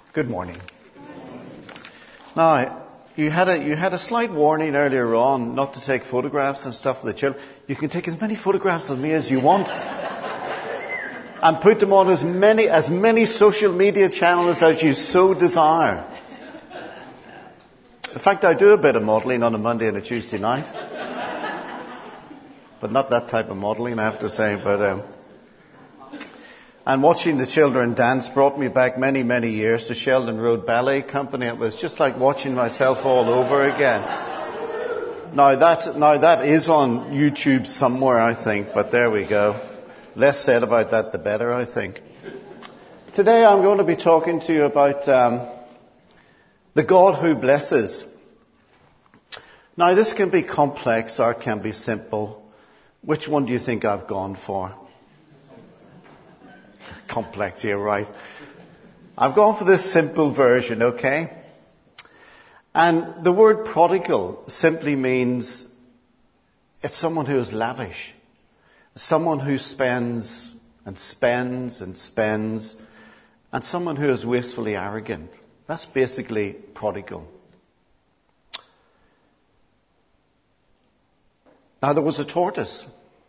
Good morning. Now, you had a slight warning earlier on not to take photographs and stuff of the children. You can take as many photographs of me as you want, and put them on as many social media channels as you so desire. In fact, I do a bit of modelling on a Monday and a Tuesday night, but not that type of modelling, I have to say. And watching the children dance brought me back many, many years to Sheldon Road Ballet Company. It was just like watching myself all over again. Now that is on YouTube somewhere, I think, but there we go. Less said about that, the better, I think. Today I'm going to be talking to you about the God who blesses. Now this can be complex or it can be simple. Which one do you think I've gone for? Complex, you're right. I've gone for this simple version, okay? And the word prodigal simply means it's someone who is lavish. Someone who spends and spends and spends, and someone who is wastefully arrogant. That's basically prodigal. Now there was a tortoise.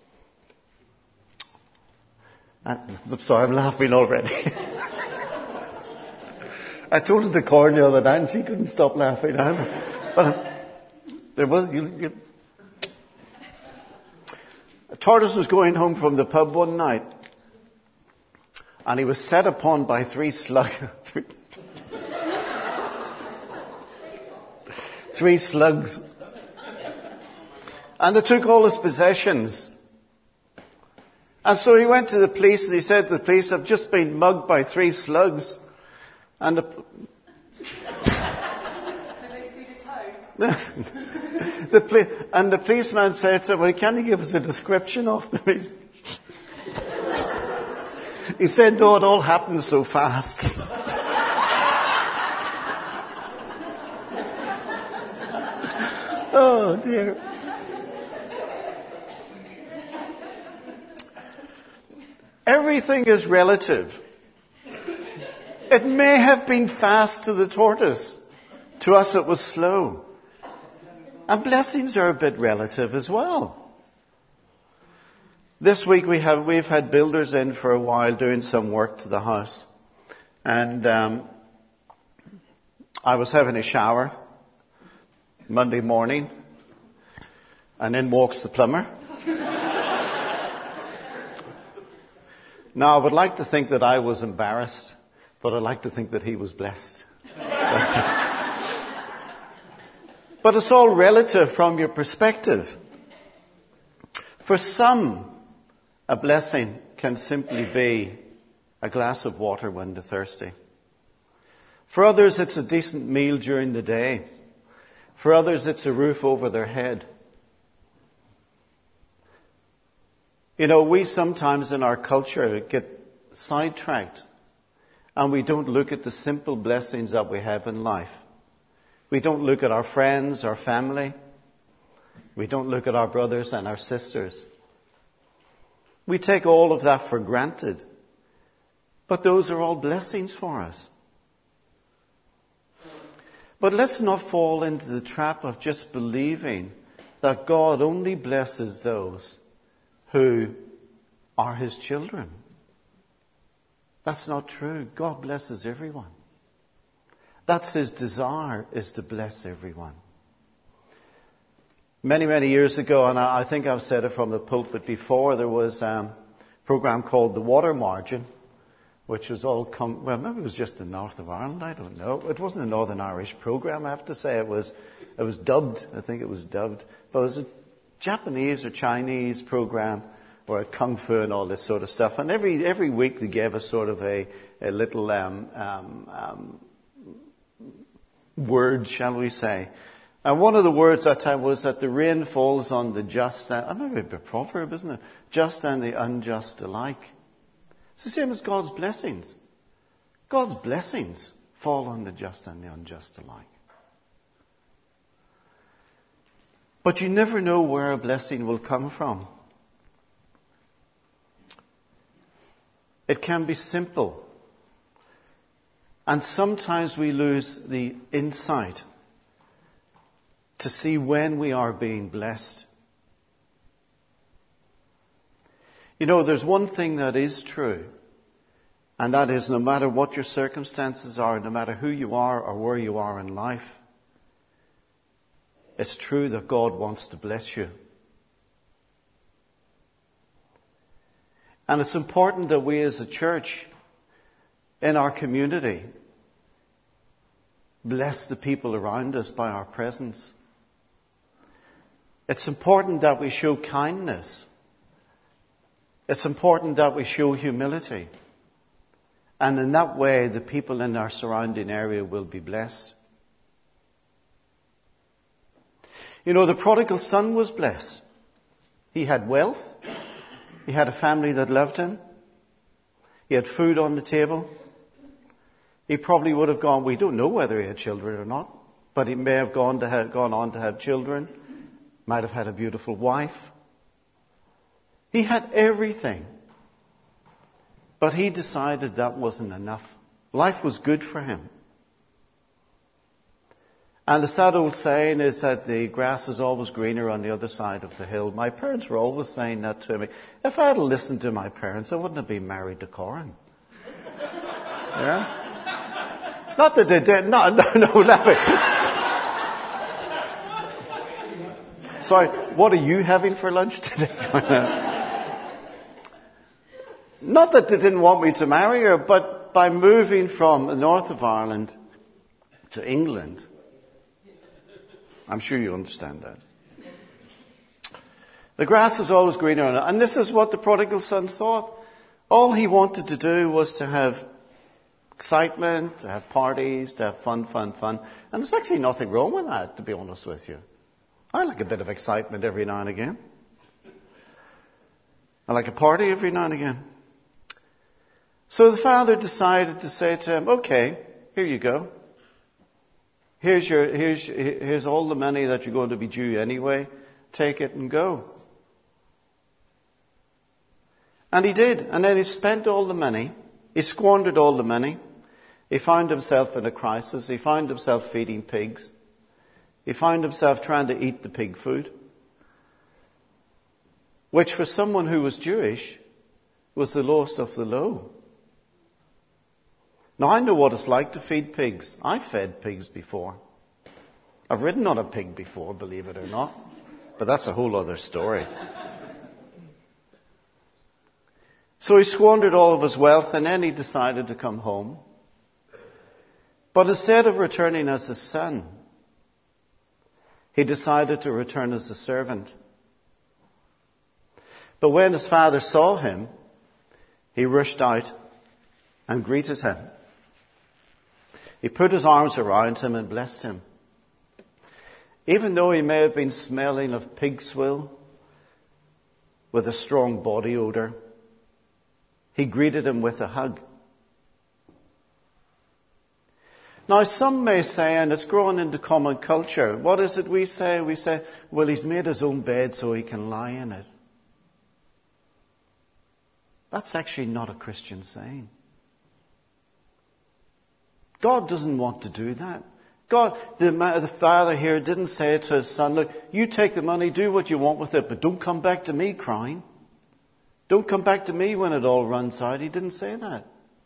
I'm sorry, I'm laughing already. I told her to corn the other night and she couldn't stop laughing either. But there was... A tortoise was going home from the pub one night and he was set upon by three slugs. Three slugs. And they took all his possessions. And so he went to the police and he said to the police, I've just been mugged by three slugs. And Did they steal his home? And the policeman said to him, well, can you give us a description of them? He said, no, it all happened so fast. Oh dear. Everything is relative. It may have been fast to the tortoise. To us it was slow. And blessings are a bit relative as well. This week we've had builders in for a while doing some work to the house. And I was having a shower Monday morning. And in walks the plumber. Now, I would like to think that I was embarrassed, but I'd like to think that he was blessed. But it's all relative from your perspective. For some, a blessing can simply be a glass of water when they're thirsty. For others, it's a decent meal during the day. For others, it's a roof over their head. You know, we sometimes in our culture get sidetracked and we don't look at the simple blessings that we have in life. We don't look at our friends, our family. We don't look at our brothers and our sisters. We take all of that for granted. But those are all blessings for us. But let's not fall into the trap of just believing that God only blesses those who are his children. That's not true. God blesses everyone. That's his desire, is to bless everyone. Many, many years ago, and I think I've said it from the pulpit before, there was a program called The Water Margin, which was well, maybe it was just the north of Ireland, I don't know. It wasn't a Northern Irish program, I have to say. It was dubbed, I think it was dubbed. But it was a Japanese or Chinese program, or a kung fu and all this sort of stuff. And every week they gave us sort of a little word, shall we say. And one of the words that time was that the rain falls on the just, maybe a proverb, isn't it? Just and the unjust alike. It's the same as God's blessings. God's blessings fall on the just and the unjust alike. But you never know where a blessing will come from. It can be simple. And sometimes we lose the insight to see when we are being blessed. You know, there's one thing that is true, and that is no matter what your circumstances are, no matter who you are or where you are in life, it's true that God wants to bless you. And it's important that we as a church in our community bless the people around us by our presence. It's important that we show kindness. It's important that we show humility. And in that way, the people in our surrounding area will be blessed. You know, the prodigal son was blessed. He had wealth. He had a family that loved him. He had food on the table. He probably would have gone, we don't know whether he had children or not, but he may have gone on to have children. Might have had a beautiful wife. He had everything. But he decided that wasn't enough. Life was good for him. And the sad old saying is that the grass is always greener on the other side of the hill. My parents were always saying that to me. If I had listened to my parents, I wouldn't have been married to Corin. Yeah? Not that they did. No, let me. Sorry, what are you having for lunch today? Not that they didn't want me to marry her, but by moving from the north of Ireland to England, I'm sure you understand that. The grass is always greener. And this is what the prodigal son thought. All he wanted to do was to have excitement, to have parties, to have fun. And there's actually nothing wrong with that, to be honest with you. I like a bit of excitement every now and again. I like a party every now and again. So the father decided to say to him, okay, here you go. Here's all the money that you're going to be due anyway. Take it and go. And he did. And then he spent all the money. He squandered all the money. He found himself in a crisis. He found himself feeding pigs. He found himself trying to eat the pig food, which for someone who was Jewish was the lowest of the low. Now, I know what it's like to feed pigs. I've fed pigs before. I've ridden on a pig before, believe it or not. But that's a whole other story. So he squandered all of his wealth, and then he decided to come home. But instead of returning as a son, he decided to return as a servant. But when his father saw him, he rushed out and greeted him. He put his arms around him and blessed him. Even though he may have been smelling of pig swill with a strong body odor, he greeted him with a hug. Now, some may say, and it's grown into common culture, what is it we say? We say, well, he's made his own bed so he can lie in it. That's actually not a Christian saying. God doesn't want to do that. God, the father here didn't say to his son, look, you take the money, do what you want with it, but don't come back to me crying. Don't come back to me when it all runs out. He didn't say that.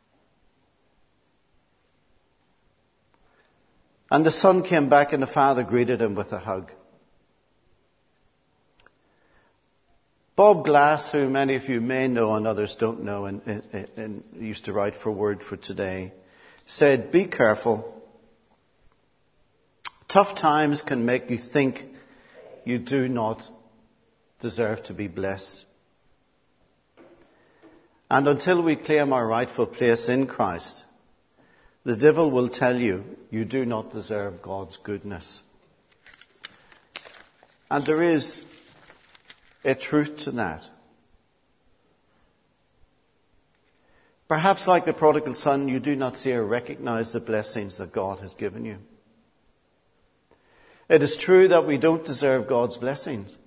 And the son came back and the father greeted him with a hug. Bob Glass, who many of you may know and others don't know, and used to write for Word for Today, said, be careful. Tough times can make you think you do not deserve to be blessed. And until we claim our rightful place in Christ, the devil will tell you, you do not deserve God's goodness. And there is a truth to that. Perhaps like the prodigal son, you do not see or recognize the blessings that God has given you. It is true that we don't deserve God's blessings.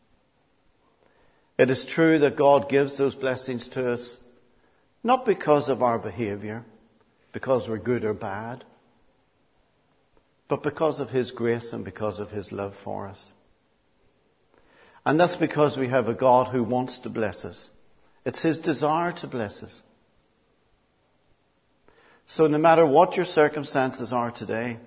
It is true that God gives those blessings to us not because of our behavior, because we're good or bad, but because of his grace and because of his love for us. And that's because we have a God who wants to bless us. It's his desire to bless us. So no matter what your circumstances are today,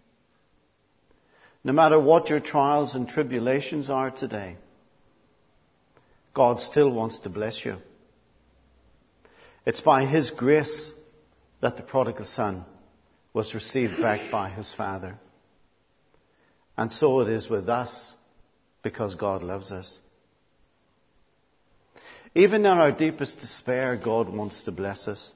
no matter what your trials and tribulations are today, God still wants to bless you. It's by his grace that the prodigal son was received back by his father. And so it is with us, because God loves us. Even in our deepest despair, God wants to bless us.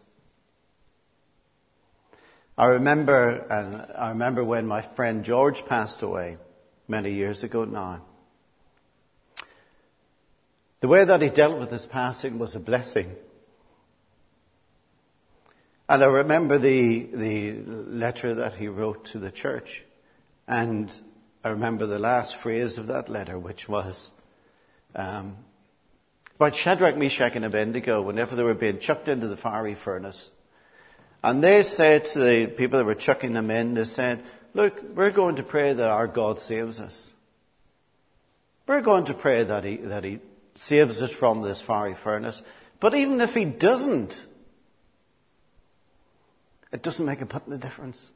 I remember when my friend George passed away many years ago now. The way that he dealt with his passing was a blessing. And I remember the letter that he wrote to the church. And I remember the last phrase of that letter, which was about Shadrach, Meshach and Abednego, whenever they were being chucked into the fiery furnace. And they said to the people that were chucking them in, they said, look, we're going to pray that our God saves us. We're going to pray that he saves us from this fiery furnace. But even if he doesn't, it doesn't make a button of difference.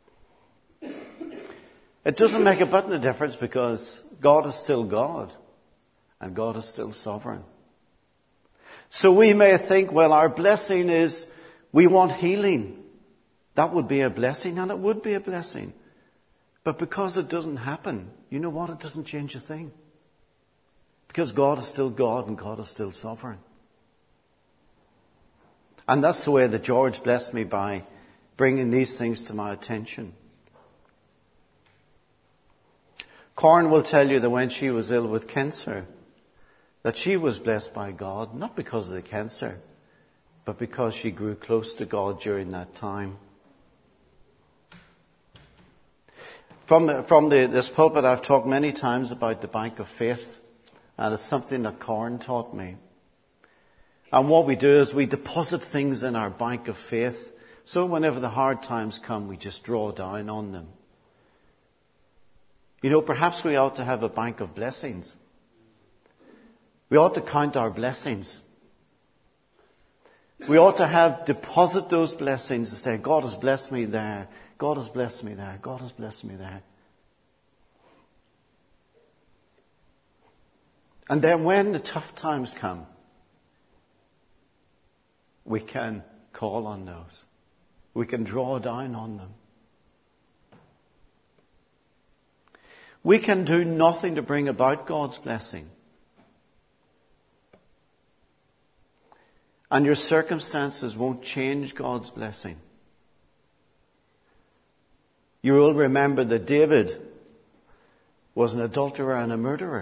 It doesn't make a button of difference because God is still God and God is still sovereign. So we may think, well, our blessing is we want healing. That would be a blessing, and it would be a blessing. But because it doesn't happen, you know what? It doesn't change a thing. Because God is still God and God is still sovereign. And that's the way that George blessed me, by bringing these things to my attention. Corn will tell you that when she was ill with cancer, that she was blessed by God, not because of the cancer, but because she grew close to God during that time. From this pulpit, I've talked many times about the bank of faith, and it's something that Corn taught me. And what we do is we deposit things in our bank of faith, so whenever the hard times come, we just draw down on them. You know, perhaps we ought to have a bank of blessings. We ought to count our blessings. We ought to deposit those blessings and say, God has blessed me there. God has blessed me there. God has blessed me there. And then when the tough times come, we can call on those. We can draw down on them. We can do nothing to bring about God's blessing. And your circumstances won't change God's blessing. You will remember that David was an adulterer and a murderer.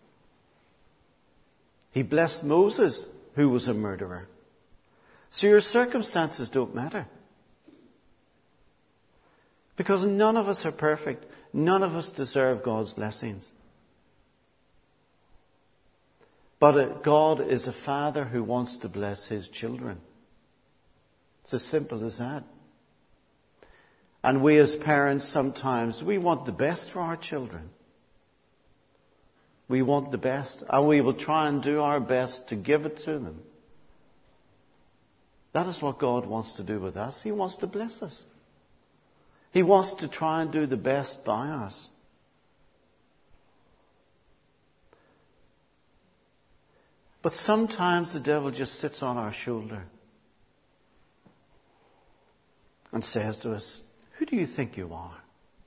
He blessed Moses, who was a murderer. So your circumstances don't matter. Because none of us are perfect. None of us deserve God's blessings. But God is a father who wants to bless his children. It's as simple as that. And we as parents sometimes, we want the best for our children. We want the best, and we will try and do our best to give it to them. That is what God wants to do with us. He wants to bless us. He wants to try and do the best by us. But sometimes the devil just sits on our shoulder and says to us, who do you think you are?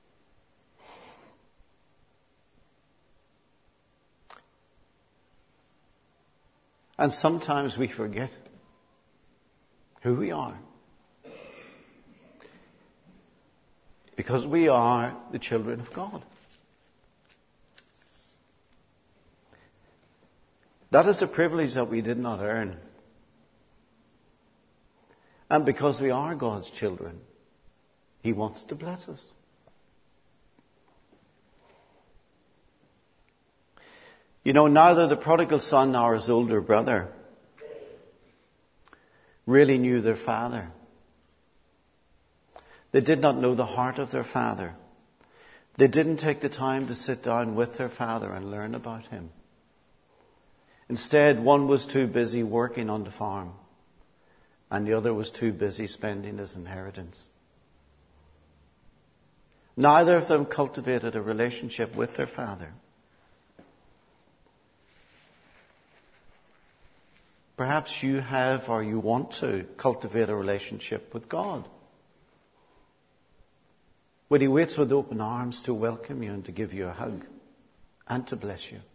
And sometimes we forget who we are. Because we are the children of God. That is a privilege that we did not earn. And because we are God's children, He wants to bless us. You know, neither the prodigal son nor his older brother really knew their father. They did not know the heart of their father. They didn't take the time to sit down with their father and learn about him. Instead, one was too busy working on the farm, and the other was too busy spending his inheritance. Neither of them cultivated a relationship with their father. Perhaps you have, or you want to, cultivate a relationship with God, where he waits with open arms to welcome you and to give you a hug and to bless you.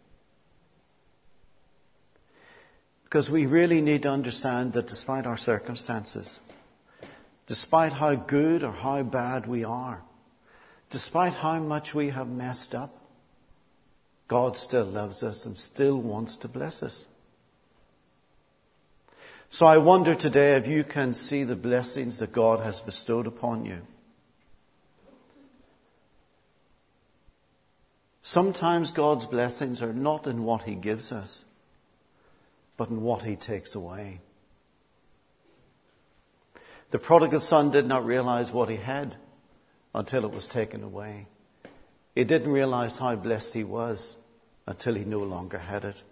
Because we really need to understand that despite our circumstances, despite how good or how bad we are, despite how much we have messed up, God still loves us and still wants to bless us. So I wonder today if you can see the blessings that God has bestowed upon you. Sometimes God's blessings are not in what he gives us, but in what he takes away. The prodigal son did not realize what he had until it was taken away. He didn't realize how blessed he was until he no longer had it.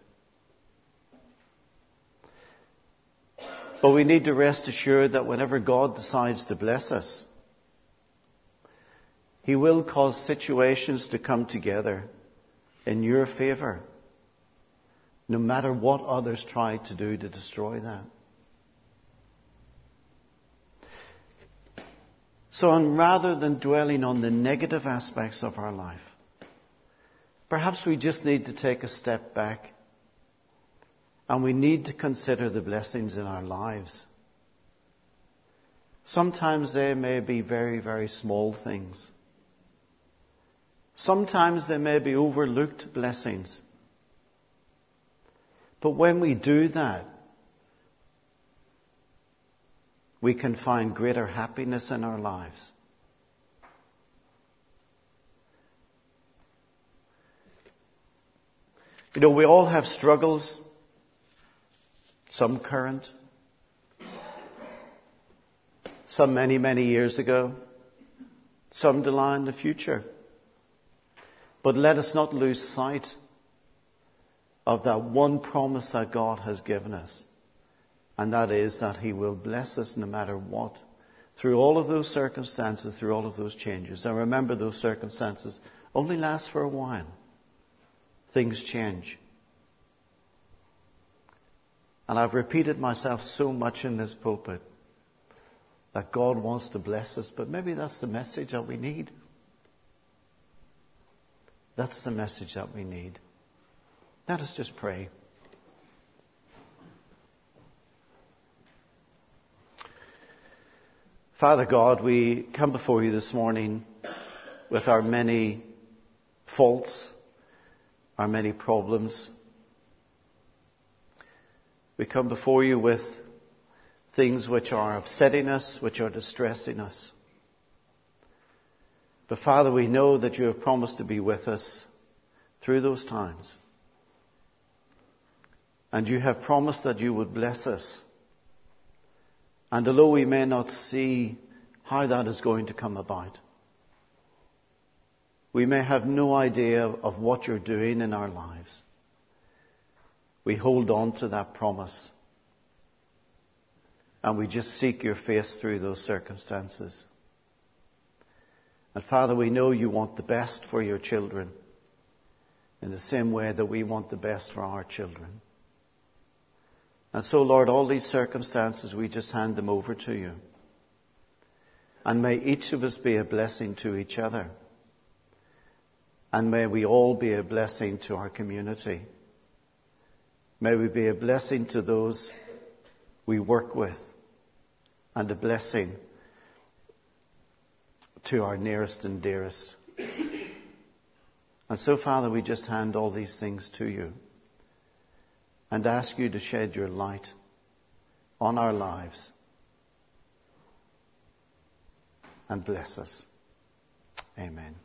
But we need to rest assured that whenever God decides to bless us, he will cause situations to come together in your favor, no matter what others try to do to destroy that. So, rather than dwelling on the negative aspects of our life, perhaps we just need to take a step back and we need to consider the blessings in our lives. Sometimes they may be very, very small things. Sometimes they may be overlooked blessings. But when we do that, we can find greater happiness in our lives. You know, we all have struggles, some current, some many, many years ago, some to lie in the future. But let us not lose sight of that one promise that God has given us. And that is that he will bless us no matter what. Through all of those circumstances, through all of those changes. And remember, those circumstances only last for a while. Things change. And I've repeated myself so much in this pulpit that God wants to bless us, but maybe that's the message that we need. That's the message that we need. Let us just pray. Father God, we come before you this morning with our many faults, our many problems. We come before you with things which are upsetting us, which are distressing us. But Father, we know that you have promised to be with us through those times. And you have promised that you would bless us. And although we may not see how that is going to come about, we may have no idea of what you're doing in our lives, we hold on to that promise. And we just seek your face through those circumstances. And Father, we know you want the best for your children in the same way that we want the best for our children. And so, Lord, all these circumstances, we just hand them over to you. And may each of us be a blessing to each other. And may we all be a blessing to our community. May we be a blessing to those we work with. And a blessing to our nearest and dearest. And so, Father, we just hand all these things to you and ask you to shed your light on our lives and bless us. Amen.